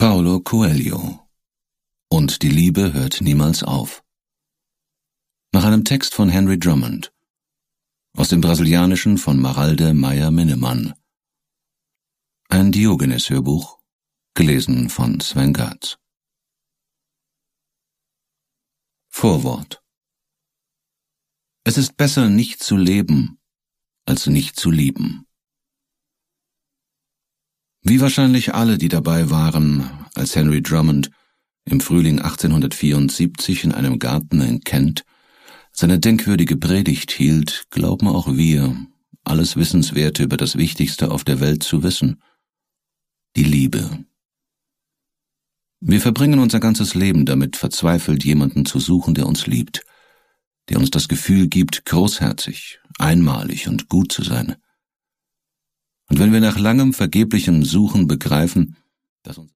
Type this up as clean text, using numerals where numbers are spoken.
Paulo Coelho. Und die Liebe hört niemals auf. Nach einem Text von Henry Drummond. Aus dem Brasilianischen von Maralde Meyer-Minnemann. Ein Diogenes-Hörbuch, gelesen von Sven Gatz. Vorwort. Es ist besser, nicht zu leben, als nicht zu lieben. Wie wahrscheinlich alle, die dabei waren, als Henry Drummond im Frühling 1874 in einem Garten in Kent seine denkwürdige Predigt hielt, glauben auch wir, alles Wissenswerte über das Wichtigste auf der Welt zu wissen: die Liebe. Wir verbringen unser ganzes Leben damit, verzweifelt jemanden zu suchen, der uns liebt, der uns das Gefühl gibt, großherzig, einmalig und gut zu sein. Und wenn wir nach langem, vergeblichem Suchen begreifen, dass uns